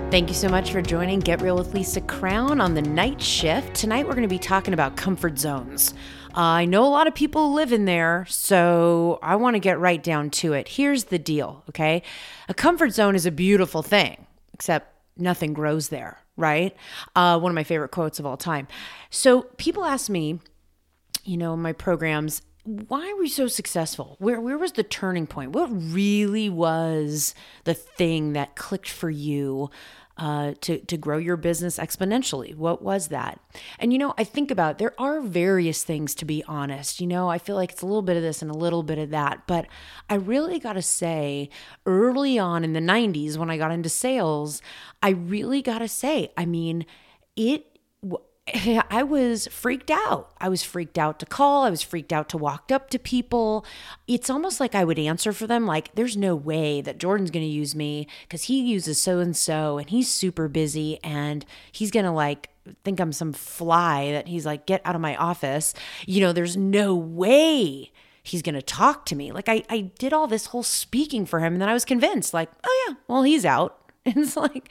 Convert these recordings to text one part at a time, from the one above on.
Thank you so much for joining Get Real with Lisa Crown on the night shift. Tonight we're going to be talking about comfort zones. I know a lot of people live in there, so I want to get right down to it. Here's the deal, okay? A comfort zone is a beautiful thing, except nothing grows there, right? One of my favorite quotes of all time. So people ask me, in my programs, why were you so successful? Where was the turning point? What really was the thing that clicked for you to grow your business exponentially? What was that? And, I think about, there are various things, to be honest. I feel like it's a little bit of this and a little bit of that. But I really got to say, early on in the 90s, when I got into sales, I really got to say, I was freaked out. I was freaked out to call. I was freaked out to walk up to people. It's almost like I would answer for them. Like, there's no way that Jordan's going to use me because he uses so-and-so and he's super busy and he's going to think I'm some fly that he's like, get out of my office. There's no way he's going to talk to me. Like I did all this whole speaking for him and then I was convinced oh yeah, well, he's out. And it's like,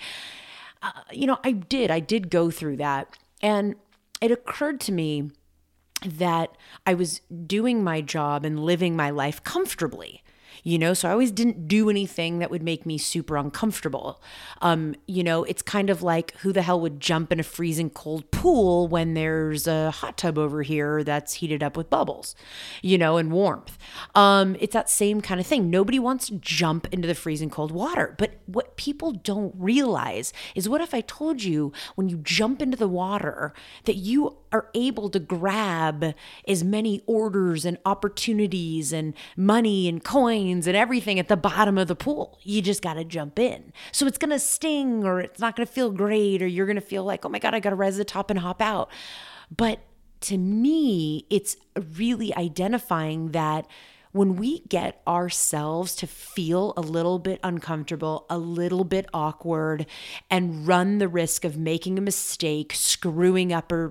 I did go through that. And it occurred to me that I was doing my job and living my life comfortably, so I always didn't do anything that would make me super uncomfortable. It's kind of like, who the hell would jump in a freezing cold pool when there's a hot tub over here that's heated up with bubbles, and warmth. It's that same kind of thing. Nobody wants to jump into the freezing cold water. But what people don't realize is, what if I told you when you jump into the water that you are able to grab as many orders and opportunities and money and coins and everything at the bottom of the pool? You just got to jump in. So it's going to sting, or it's not going to feel great, or you're going to feel like, oh my God, I got to rise to the top and hop out. But to me, it's really identifying that when we get ourselves to feel a little bit uncomfortable, a little bit awkward, and run the risk of making a mistake, screwing up, or,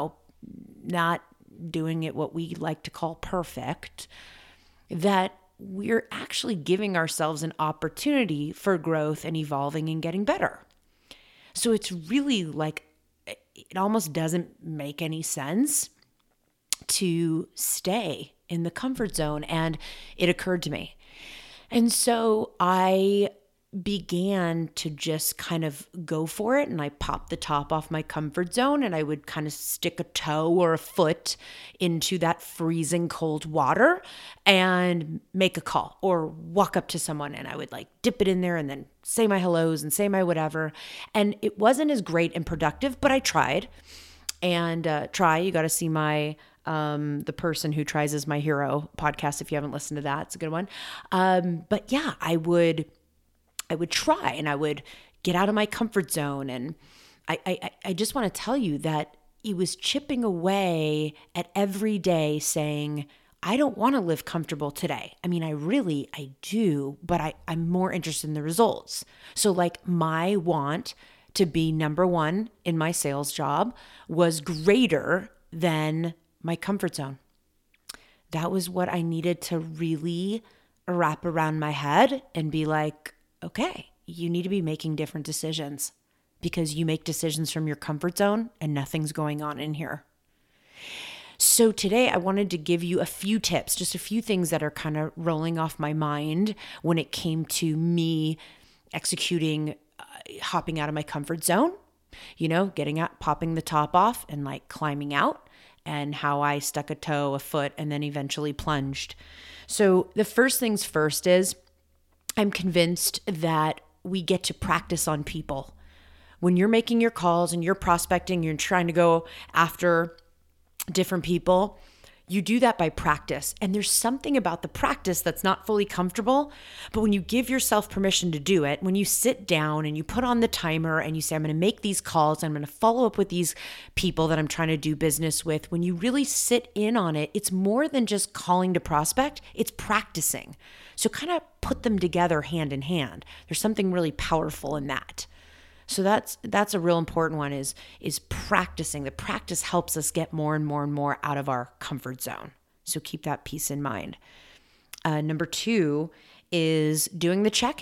not doing it what we like to call perfect, that we're actually giving ourselves an opportunity for growth and evolving and getting better. So it's really it almost doesn't make any sense to stay in the comfort zone. And it occurred to me. And so I began to just kind of go for it. And I popped the top off my comfort zone and I would kind of stick a toe or a foot into that freezing cold water and make a call or walk up to someone. And I would dip it in there and then say my hellos and say my whatever. And it wasn't as great and productive, but I tried. And you got to see my The Person Who Tries Is My Hero podcast if you haven't listened to that. It's a good one. But yeah, I would try and I would get out of my comfort zone. And I just want to tell you that it was chipping away at every day saying, I don't want to live comfortable today. I do, but I'm more interested in the results. So my want to be number one in my sales job was greater than my comfort zone. That was what I needed to really wrap around my head and be like, okay, you need to be making different decisions because you make decisions from your comfort zone and nothing's going on in here. So today I wanted to give you a few tips, just a few things that are kind of rolling off my mind when it came to me executing, hopping out of my comfort zone, getting out, popping the top off and climbing out, and how I stuck a toe, a foot, and then eventually plunged. So the first things first is, I'm convinced that we get to practice on people. When you're making your calls and you're prospecting, you're trying to go after different people, you do that by practice. And there's something about the practice that's not fully comfortable, but when you give yourself permission to do it, when you sit down and you put on the timer and you say, I'm going to make these calls, I'm going to follow up with these people that I'm trying to do business with, when you really sit in on it, it's more than just calling to prospect, it's practicing. So kind of put them together hand in hand. There's something really powerful in that. So that's a real important one is practicing. The practice helps us get more and more and more out of our comfort zone. So keep that piece in mind. Number 2 is doing the check-in.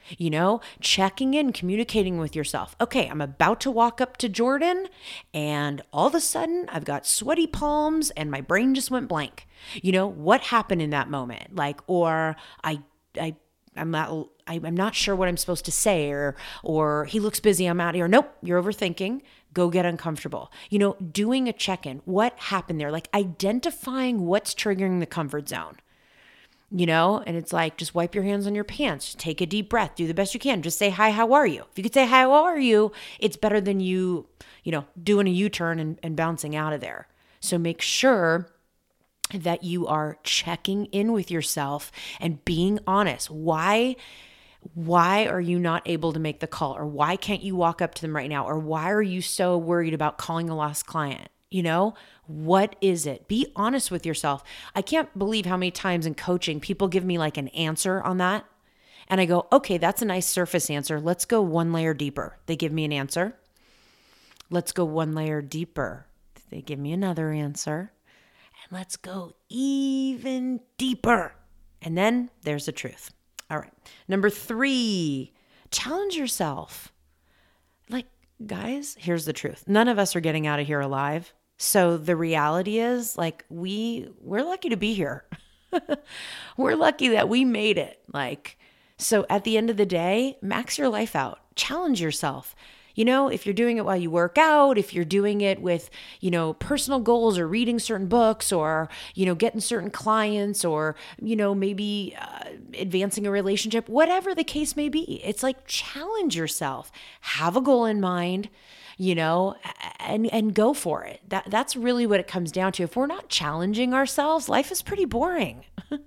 checking in, communicating with yourself. Okay, I'm about to walk up to Jordan and all of a sudden I've got sweaty palms and my brain just went blank. What happened in that moment? Or I'm not sure what I'm supposed to say, or he looks busy, I'm out here. Nope, you're overthinking. Go get uncomfortable. Doing a check-in. What happened there? Identifying what's triggering the comfort zone. And it's just wipe your hands on your pants, take a deep breath, do the best you can. Just say, hi, how are you? If you could say, hi, how are you? It's better than you doing a U-turn and bouncing out of there. So make sure that you are checking in with yourself and being honest. Why are you not able to make the call? Or why can't you walk up to them right now? Or why are you so worried about calling a lost client? What is it? Be honest with yourself. I can't believe how many times in coaching people give me an answer on that. And I go, okay, that's a nice surface answer. Let's go one layer deeper. They give me an answer. Let's go one layer deeper. They give me another answer. And let's go even deeper. And then there's the truth. All right. Number 3, challenge yourself. Guys, here's the truth. None of us are getting out of here alive. So the reality is we're lucky to be here. We're lucky that we made it. So at the end of the day, max your life out, challenge yourself. If you're doing it while you work out, if you're doing it with, personal goals or reading certain books or, getting certain clients or, maybe advancing a relationship, whatever the case may be, it's challenge yourself, have a goal in mind, and go for it. That's really what it comes down to. If we're not challenging ourselves, life is pretty boring.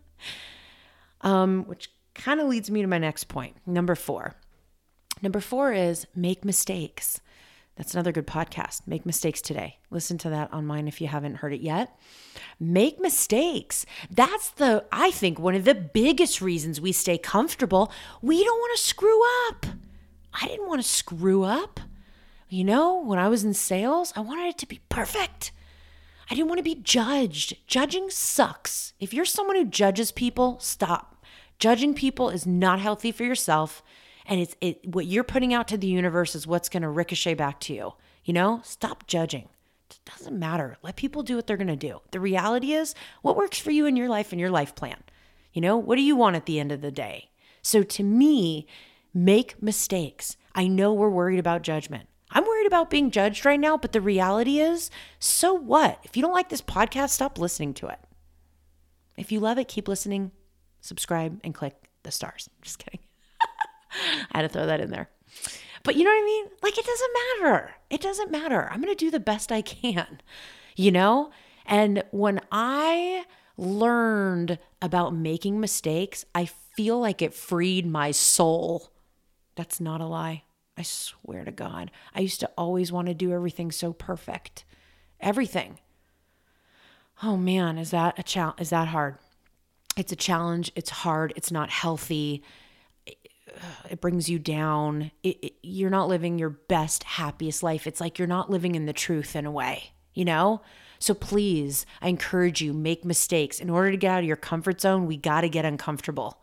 Which kind of leads me to my next point. Number 4. Number 4 is make mistakes. That's another good podcast. Make mistakes today. Listen to that on mine if you haven't heard it yet. Make mistakes. That's I think one of the biggest reasons we stay comfortable. We don't want to screw up. I didn't want to screw up. When I was in sales, I wanted it to be perfect. I didn't want to be judged. Judging sucks. If you're someone who judges people, stop. Judging people is not healthy for yourself. And what you're putting out to the universe is what's going to ricochet back to you. Stop judging. It doesn't matter. Let people do what they're going to do. The reality is what works for you in your life and your life plan. What do you want at the end of the day? So to me, make mistakes. I know we're worried about judgment. I'm worried about being judged right now, but the reality is, so what? If you don't like this podcast, stop listening to it. If you love it, keep listening, subscribe, and click the stars. Just kidding. I had to throw that in there. But you know what I mean? It doesn't matter. It doesn't matter. I'm going to do the best I can, And when I learned about making mistakes, I feel like it freed my soul. That's not a lie. I swear to God. I used to always want to do everything so perfect. Everything. Oh man, is that a challenge? Is that hard? It's a challenge. It's hard. It's not healthy. It brings you down. You're not living your best, happiest life. It's you're not living in the truth in a way, So please, I encourage you, make mistakes. In order to get out of your comfort zone, we got to get uncomfortable.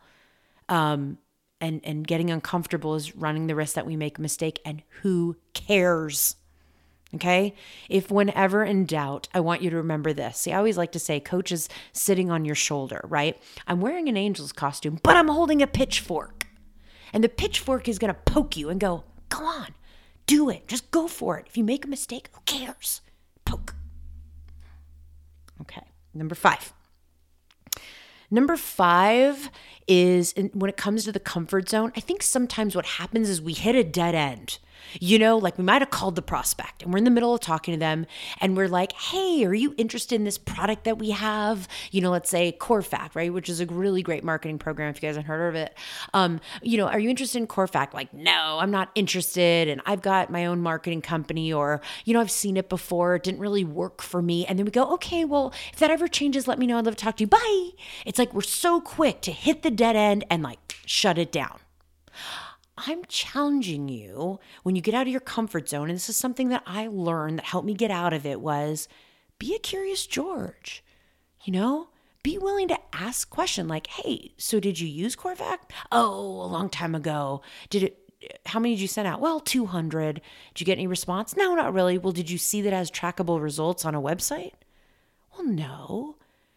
And getting uncomfortable is running the risk that we make a mistake, and who cares? Okay? If whenever in doubt, I want you to remember this. See, I always like to say, coach is sitting on your shoulder, right? I'm wearing an angel's costume, but I'm holding a pitchfork. And the pitchfork is going to poke you and go, come on, do it. Just go for it. If you make a mistake, who cares? Poke. Okay. Number 5. Number 5 is when it comes to the comfort zone, I think sometimes what happens is we hit a dead end. We might have called the prospect and we're in the middle of talking to them and we're like, hey, are you interested in this product that we have? Let's say CoreFact, right? Which is a really great marketing program if you guys haven't heard of it. Are you interested in CoreFact? No, I'm not interested. And I've got my own marketing company or, I've seen it before. It didn't really work for me. And then we go, okay, well, if that ever changes, let me know. I'd love to talk to you. Bye. It's we're so quick to hit the dead end and shut it down. I'm challenging you when you get out of your comfort zone, and this is something that I learned that helped me get out of it, was be a curious George, Be willing to ask question like, hey, so did you use Corvac? Oh, a long time ago. How many did you send out? Well, 200. Did you get any response? No, not really. Well, did you see that as trackable results on a website? Well, no.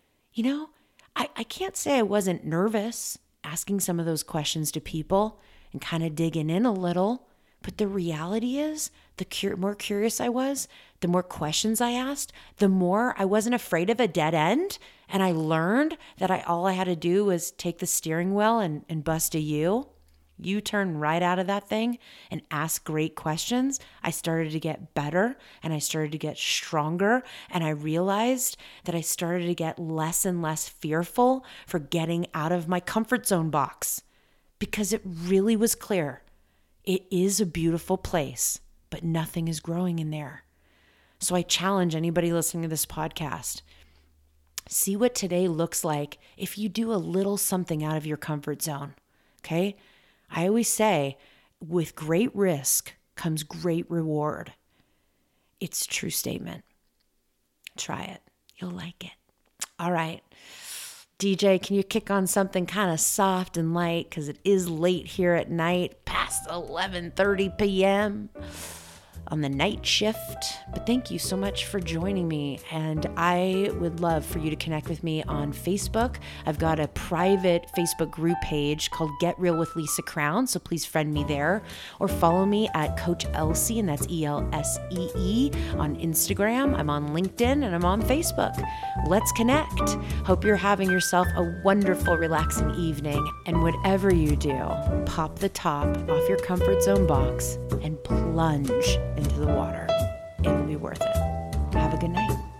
I can't say I wasn't nervous asking some of those questions to people and kind of digging in a little. But the reality is, the more curious I was, the more questions I asked, the more I wasn't afraid of a dead end. And I learned that all I had to do was take the steering wheel and bust a U-turn right out of that thing and ask great questions. I started to get better and I started to get stronger. And I realized that I started to get less and less fearful for getting out of my comfort zone box, because it really was clear. It is a beautiful place, but nothing is growing in there. So I challenge anybody listening to this podcast, see what today looks like if you do a little something out of your comfort zone, okay? I always say, with great risk comes great reward. It's a true statement. Try it. You'll like it. All right. DJ, can you kick on something kind of soft and light, because it is late here at night, past 11:30 p.m. on the night shift. But thank you so much for joining me. And I would love for you to connect with me on Facebook. I've got a private Facebook group page called Get Real with Lisa Crown. So please friend me there, or follow me at Coach Elsee, and that's ELSEE on Instagram. I'm on LinkedIn and I'm on Facebook. Let's connect. Hope you're having yourself a wonderful, relaxing evening. And whatever you do, pop the top off your comfort zone box and plunge into the water. It will be worth it. Have a good night.